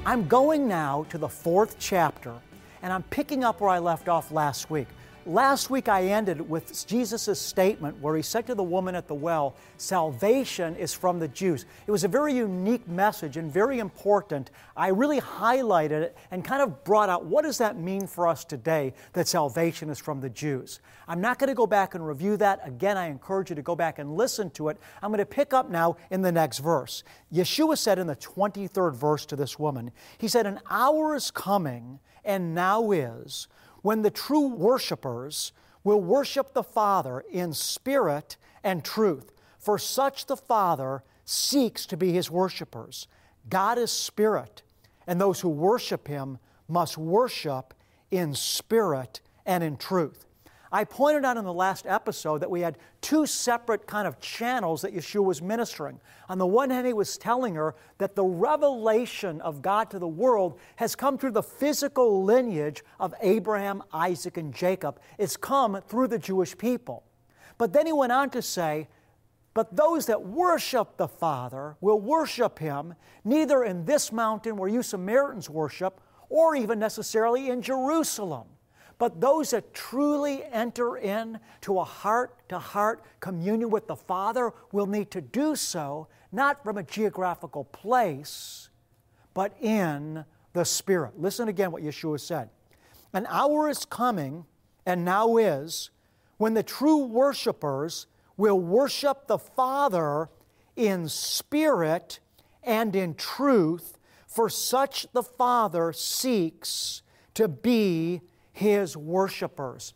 I'm going now to the 4th chapter, and I'm picking up where I left off last week. Last week I ended with Jesus' statement where he said to the woman at the well, salvation is from the Jews. It was a very unique message and very important. I really highlighted it and kind of brought out what does that mean for us today that salvation is from the Jews. I'm not going to go back and review that. Again, I encourage you to go back and listen to it. I'm going to pick up now in the next verse. Yeshua said in the 23rd verse to this woman, he said, an hour is coming and now is, when the true worshipers will worship the Father in spirit and truth. For such the Father seeks to be His worshipers. God is spirit, and those who worship Him must worship in spirit and in truth. I pointed out in the last episode that we had two separate kind of channels that Yeshua was ministering. On the one hand, He was telling her that the revelation of God to the world has come through the physical lineage of Abraham, Isaac, and Jacob. It's come through the Jewish people. But then He went on to say, but those that worship the Father will worship Him neither in this mountain where you Samaritans worship, or even necessarily in Jerusalem. But those that truly enter into a heart-to-heart communion with the Father will need to do so, not from a geographical place, but in the Spirit. Listen again what Yeshua said. An hour is coming, and now is, when the true worshipers will worship the Father in spirit and in truth, for such the Father seeks to be His worshipers.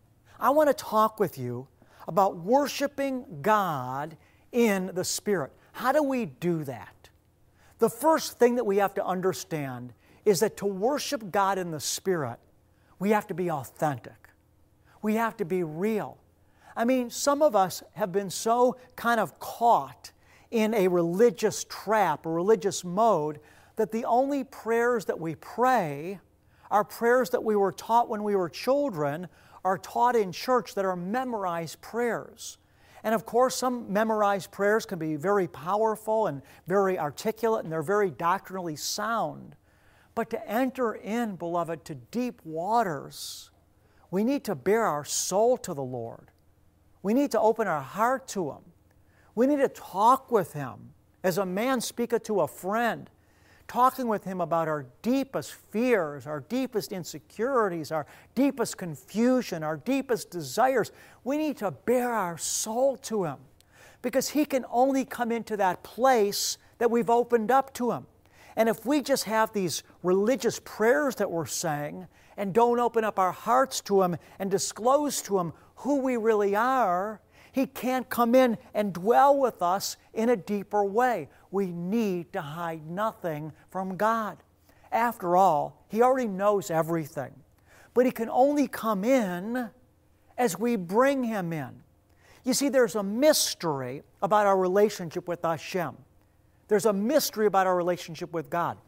I want to talk with you about worshiping God in the Spirit. How do we do that? The first thing that we have to understand is that to worship God in the Spirit, we have to be authentic. We have to be real. I mean, some of us have been so kind of caught in a religious trap, a religious mode, that the only prayers that we pray are prayers that we were taught when we were children, are taught in church that are memorized prayers. And of course, some memorized prayers can be very powerful and very articulate, and they're very doctrinally sound. But to enter in, beloved, to deep waters, we need to bear our soul to the Lord. We need to open our heart to Him. We need to talk with Him as a man speaketh to a friend, talking with Him about our deepest fears, our deepest insecurities, our deepest confusion, our deepest desires. We need to bear our soul to Him because He can only come into that place that we've opened up to Him. And if we just have these religious prayers that we're saying and don't open up our hearts to Him and disclose to Him who we really are, He can't come in and dwell with us in a deeper way. We need to hide nothing from God. After all, He already knows everything. But He can only come in as we bring Him in. You see, there's a mystery about our relationship with Hashem. There's a mystery about our relationship with God.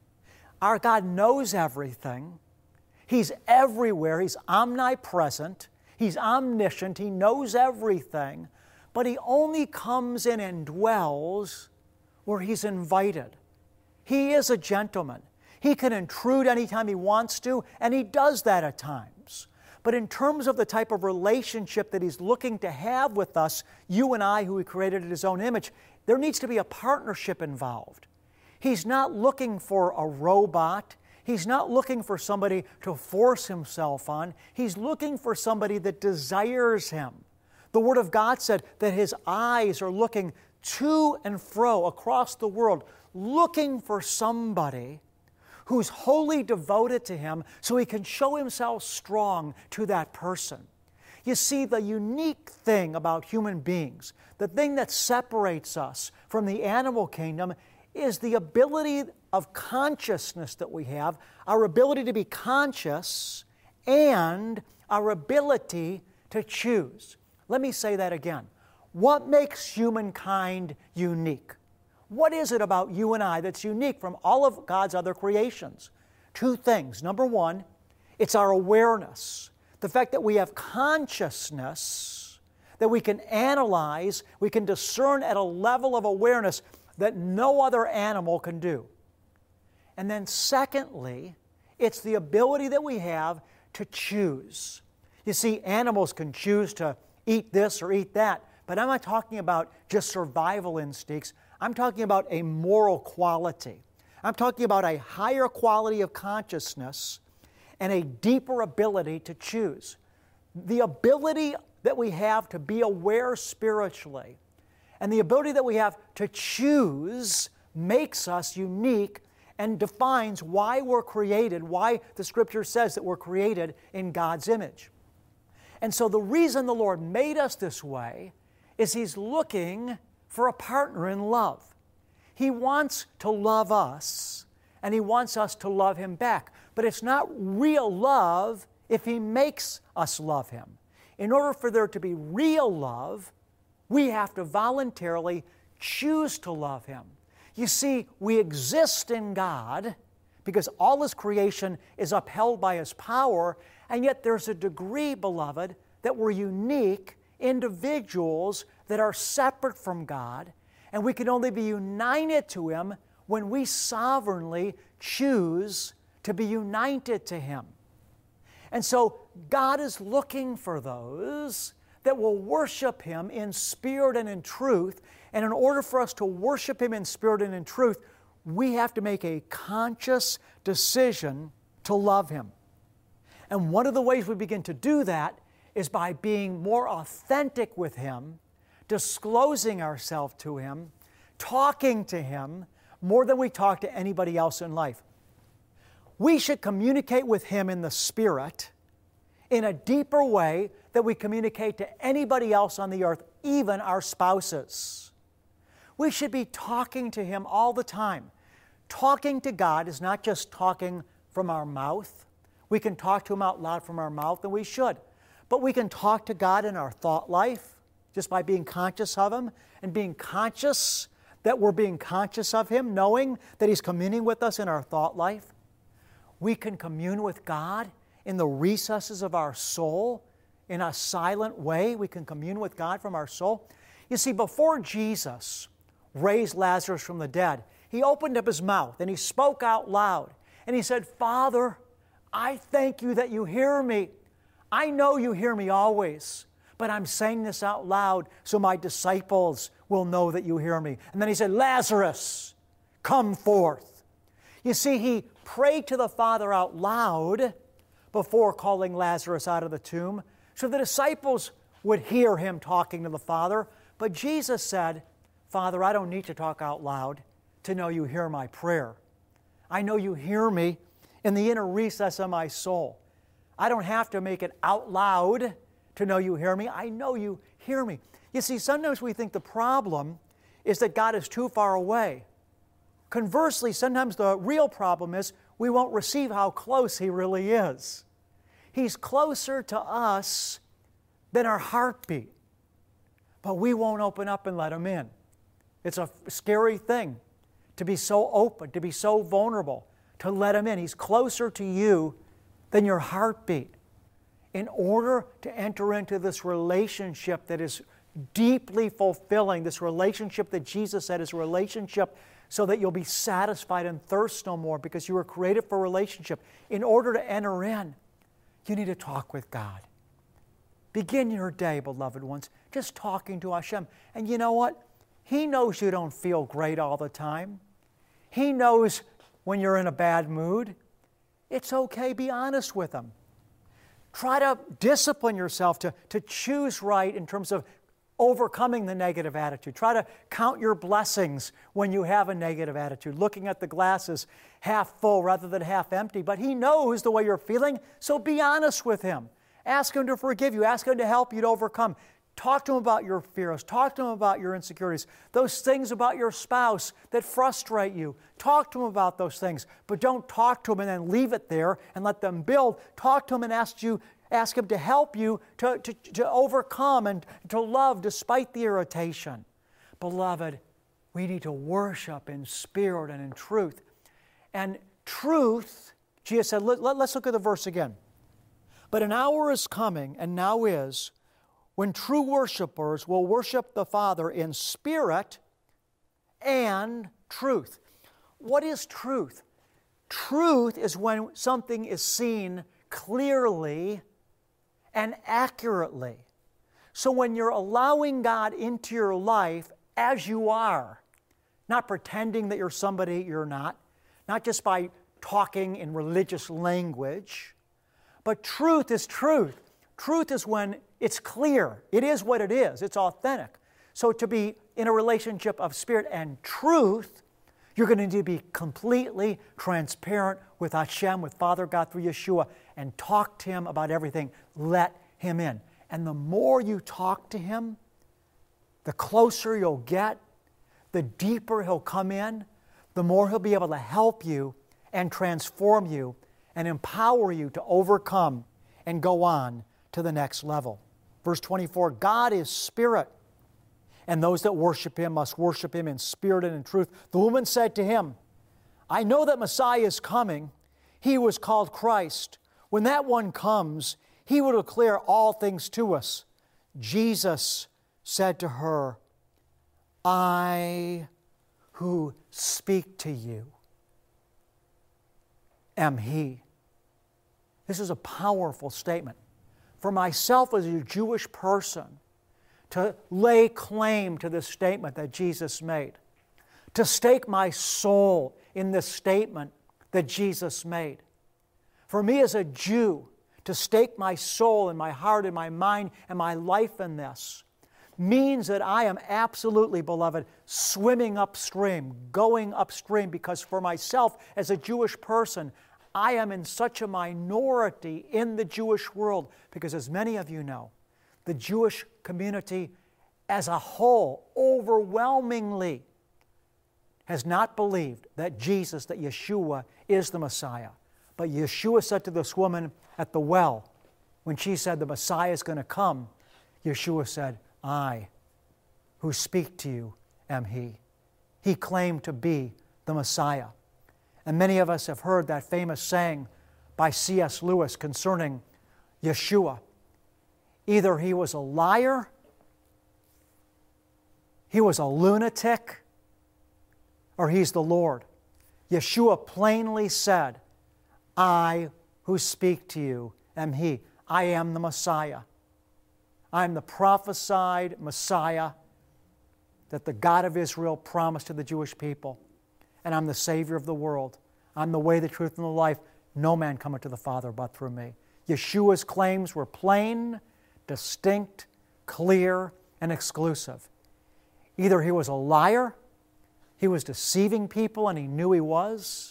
Our God knows everything. He's everywhere. He's omnipresent. He's omniscient. He knows everything. But He only comes in and dwells where He's invited. He is a gentleman. He can intrude anytime He wants to, and He does that at times. But in terms of the type of relationship that He's looking to have with us, you and I, who He created in His own image, there needs to be a partnership involved. He's not looking for a robot. He's not looking for somebody to force Himself on. He's looking for somebody that desires Him. The Word of God said that His eyes are looking to and fro across the world, looking for somebody who's wholly devoted to Him so He can show Himself strong to that person. You see, the unique thing about human beings, the thing that separates us from the animal kingdom, is the ability of consciousness that we have, our ability to be conscious, and our ability to choose. Let me say that again. What makes humankind unique? What is it about you and I that's unique from all of God's other creations? Two things. Number one, it's our awareness. The fact that we have consciousness, that we can analyze, we can discern at a level of awareness that no other animal can do. And then secondly, it's the ability that we have to choose. You see, animals can choose to eat this or eat that, but I'm not talking about just survival instincts. I'm talking about a moral quality. I'm talking about a higher quality of consciousness and a deeper ability to choose. The ability that we have to be aware spiritually and the ability that we have to choose makes us unique and defines why we're created, why the Scripture says that we're created in God's image. And so the reason the Lord made us this way is He's looking for a partner in love. He wants to love us, and He wants us to love Him back. But it's not real love if He makes us love Him. In order for there to be real love, we have to voluntarily choose to love Him. You see, we exist in God because all His creation is upheld by His power, and yet there's a degree, beloved, that we're unique individuals that are separate from God, and we can only be united to Him when we sovereignly choose to be united to Him. And so God is looking for those that will worship Him in spirit and in truth. And in order for us to worship Him in spirit and in truth, we have to make a conscious decision to love Him. And one of the ways we begin to do that is by being more authentic with Him, disclosing ourselves to Him, talking to Him more than we talk to anybody else in life. We should communicate with Him in the Spirit in a deeper way that we communicate to anybody else on the earth, even our spouses. We should be talking to Him all the time. Talking to God is not just talking from our mouth. We can talk to Him out loud from our mouth, and we should. But we can talk to God in our thought life just by being conscious of Him and being conscious that we're being conscious of Him, knowing that He's communing with us in our thought life. We can commune with God in the recesses of our soul in a silent way. We can commune with God from our soul. You see, before Jesus raised Lazarus from the dead, He opened up His mouth and He spoke out loud. And He said, "Father, I thank You that You hear me. I know You hear me always, but I'm saying this out loud so my disciples will know that You hear me." And then He said, "Lazarus, come forth." You see, He prayed to the Father out loud before calling Lazarus out of the tomb, so the disciples would hear Him talking to the Father. But Jesus said, "Father, I don't need to talk out loud to know You hear my prayer. I know You hear me in the inner recess of my soul. I don't have to make it out loud to know You hear me. I know You hear me." You see, sometimes we think the problem is that God is too far away. Conversely, sometimes the real problem is we won't receive how close He really is. He's closer to us than our heartbeat, but we won't open up and let Him in. It's a scary thing to be so open, to be so vulnerable, to let Him in. He's closer to you than your heartbeat. In order to enter into this relationship that is deeply fulfilling, this relationship that Jesus said is a relationship so that you'll be satisfied and thirst no more because you were created for relationship. In order to enter in, you need to talk with God. Begin your day, beloved ones, just talking to Hashem. And you know what? He knows you don't feel great all the time. He knows when you're in a bad mood. It's okay, be honest with Him. Try to discipline yourself to choose right in terms of overcoming the negative attitude. Try to count your blessings when you have a negative attitude, looking at the glasses half full rather than half empty. But He knows the way you're feeling, so be honest with Him. Ask Him to forgive you. Ask Him to help you to overcome. Talk to Him about your fears. Talk to Him about your insecurities. Those things about your spouse that frustrate you. Talk to Him about those things. But don't talk to Him and then leave it there and let them build. Talk to Him and ask Him to help you to overcome and to love despite the irritation. Beloved, we need to worship in spirit and in truth. And truth, Jesus said, let's look at the verse again. "But an hour is coming, and now is, when true worshipers will worship the Father in spirit and truth." What is truth? Truth is when something is seen clearly and accurately. So when you're allowing God into your life as you are, not pretending that you're somebody you're not just by talking in religious language, but truth is truth. Truth is when it's clear. It is what it is. It's authentic. So to be in a relationship of spirit and truth, you're going to need to be completely transparent with Hashem, with Father God through Yeshua, and talk to Him about everything. Let Him in. And the more you talk to Him, the closer you'll get, the deeper He'll come in, the more He'll be able to help you and transform you and empower you to overcome and go on to the next level. Verse 24, God is spirit, and those that worship Him must worship Him in spirit and in truth. The woman said to Him, I know that Messiah is coming. He was called Christ. When that one comes, He will declare all things to us. Jesus said to her, I who speak to you am He. This is a powerful statement. For myself as a Jewish person, to lay claim to this statement that Jesus made, to stake my soul in this statement that Jesus made. For me as a Jew, to stake my soul and my heart and my mind and my life in this means that I am absolutely, beloved, swimming upstream, going upstream, because for myself as a Jewish person, I am in such a minority in the Jewish world, because as many of you know, the Jewish community as a whole overwhelmingly has not believed that Jesus, that Yeshua is the Messiah. But Yeshua said to this woman at the well, when she said the Messiah is going to come, Yeshua said, I who speak to you am He. He claimed to be the Messiah. And many of us have heard that famous saying by C.S. Lewis concerning Yeshua. Either He was a liar, He was a lunatic, or He's the Lord. Yeshua plainly said, I who speak to you am He. I am the Messiah. I am the prophesied Messiah that the God of Israel promised to the Jewish people. And I'm the Savior of the world. I'm the way, the truth, and the life. No man cometh to the Father but through me. Yeshua's claims were plain, distinct, clear, and exclusive. Either He was a liar, He was deceiving people and He knew He was.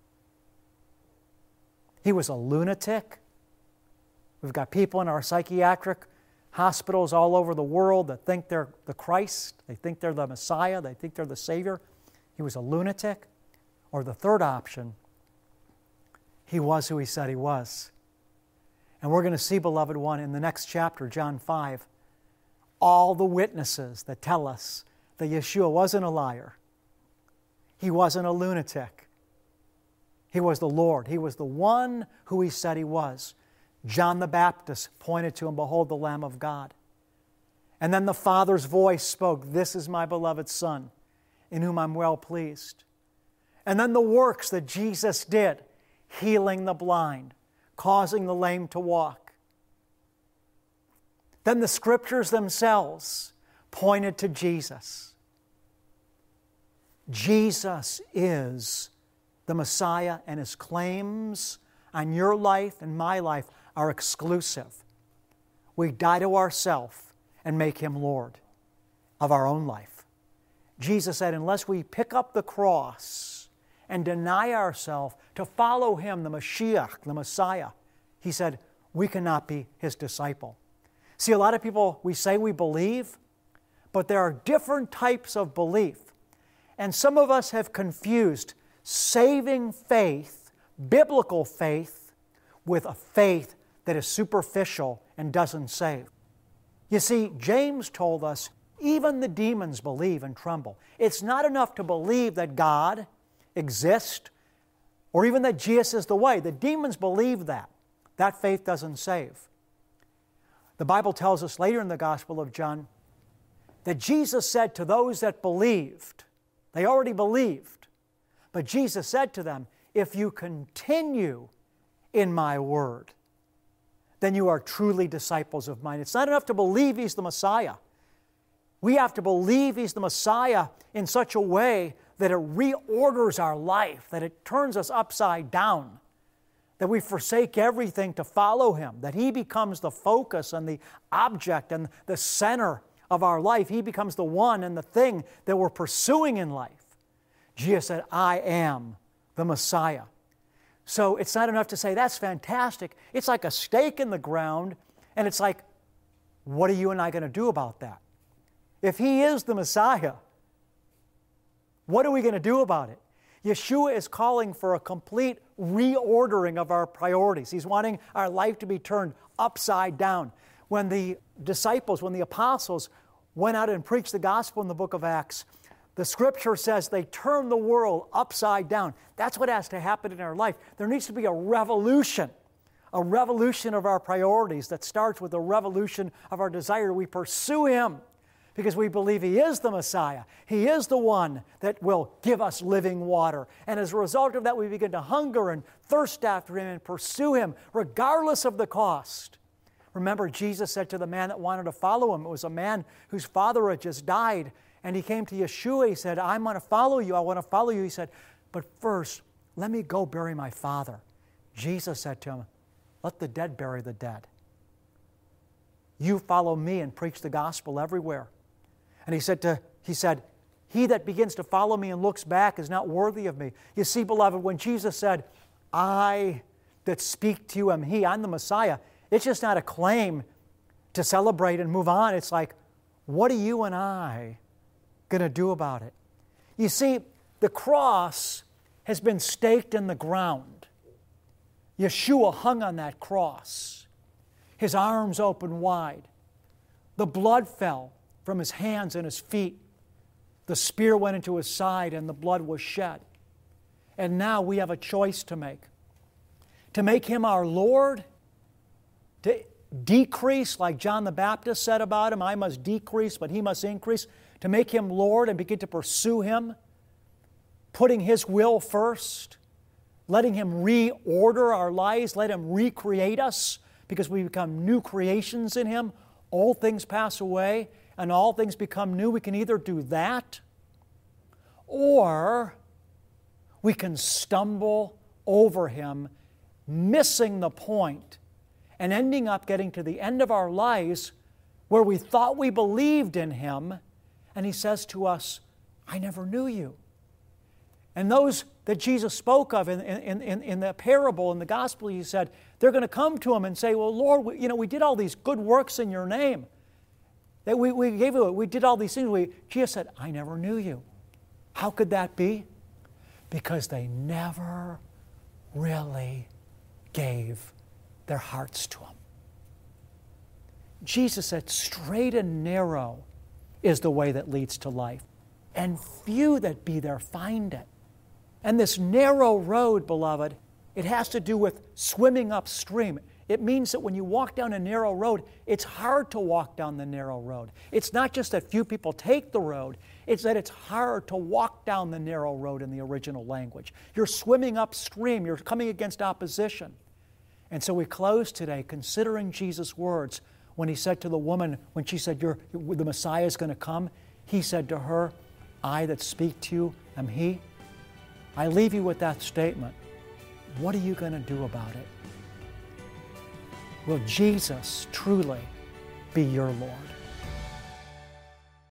He was a lunatic. We've got people in our psychiatric hospitals all over the world that think they're the Christ, they think they're the Messiah, they think they're the Savior. He was a lunatic. Or the third option, He was who He said He was. And we're going to see, beloved one, in the next chapter, John 5, all the witnesses that tell us that Yeshua wasn't a liar. He wasn't a lunatic. He was the Lord. He was the one who He said He was. John the Baptist pointed to Him, behold the Lamb of God. And then the Father's voice spoke, this is my beloved Son, in whom I'm well pleased. And then the works that Jesus did, healing the blind, causing the lame to walk. Then the Scriptures themselves pointed to Jesus. Jesus is the Messiah, and His claims on your life and my life are exclusive. We die to ourselves and make Him Lord of our own life. Jesus said, unless we pick up the cross and deny ourselves to follow Him, the Mashiach, the Messiah, He said, we cannot be His disciple. See, a lot of people, we say we believe, but there are different types of belief. And some of us have confused saving faith, biblical faith, with a faith that is superficial and doesn't save. You see, James told us, even the demons believe and tremble. It's not enough to believe that God exists or even that Jesus is the way. The demons believe that. That faith doesn't save. The Bible tells us later in the Gospel of John that Jesus said to those that believed, they already believed, but Jesus said to them, if you continue in my word, then you are truly disciples of mine. It's not enough to believe He's the Messiah. We have to believe He's the Messiah in such a way that it reorders our life, that it turns us upside down, that we forsake everything to follow Him, that He becomes the focus and the object and the center of our life. He becomes the one and the thing that we're pursuing in life. Jesus said, I am the Messiah. So it's not enough to say, that's fantastic. It's like a stake in the ground, and it's like, what are you and I going to do about that? If He is the Messiah, what are we going to do about it? Yeshua is calling for a complete reordering of our priorities. He's wanting our life to be turned upside down. When the disciples, when the apostles went out and preached the gospel in the book of Acts, the Scripture says they turned the world upside down. That's what has to happen in our life. There needs to be a revolution of our priorities that starts with a revolution of our desire. We pursue Him because we believe He is the Messiah. He is the one that will give us living water. And as a result of that, we begin to hunger and thirst after Him and pursue Him regardless of the cost. Remember, Jesus said to the man that wanted to follow Him, it was a man whose father had just died, and he came to Yeshua. He said, I'm going to follow you. I want to follow you. He said, but first, let me go bury my father. Jesus said to him, let the dead bury the dead. You follow me and preach the gospel everywhere. And he said, he that begins to follow me and looks back is not worthy of me. You see, beloved, when Jesus said, I that speak to you am He, I'm the Messiah, it's just not a claim to celebrate and move on. It's like, what are you and I going to do about it? You see, the cross has been staked in the ground. Yeshua hung on that cross, His arms open wide. The blood fell from His hands and His feet. The spear went into His side and the blood was shed. And now we have a choice to make. To make Him our Lord, to decrease, like John the Baptist said about Him, I must decrease, but He must increase. To make Him Lord and begin to pursue Him, putting His will first, letting Him reorder our lives, let Him recreate us, because we become new creations in Him. Old things pass away and all things become new. We can either do that, or we can stumble over Him, missing the point, and ending up getting to the end of our lives where we thought we believed in Him, and He says to us, I never knew you. And those that Jesus spoke of in the parable, in the gospel, He said, they're going to come to Him and say, well, Lord, we did all these good works in Your name. That we did all these things. Jesus said, I never knew you. How could that be? Because they never really gave their hearts to Him. Jesus said, straight and narrow is the way that leads to life, and few that be there find it. And this narrow road, beloved, it has to do with swimming upstream. It means that when you walk down a narrow road, it's hard to walk down the narrow road. It's not just that few people take the road, it's that it's hard to walk down the narrow road in the original language. You're swimming upstream, you're coming against opposition. And so we close today considering Jesus' words when He said to the woman, when she said, the Messiah is going to come, He said to her, I that speak to you am He. I leave you with that statement. What are you going to do about it? Will Jesus truly be your Lord?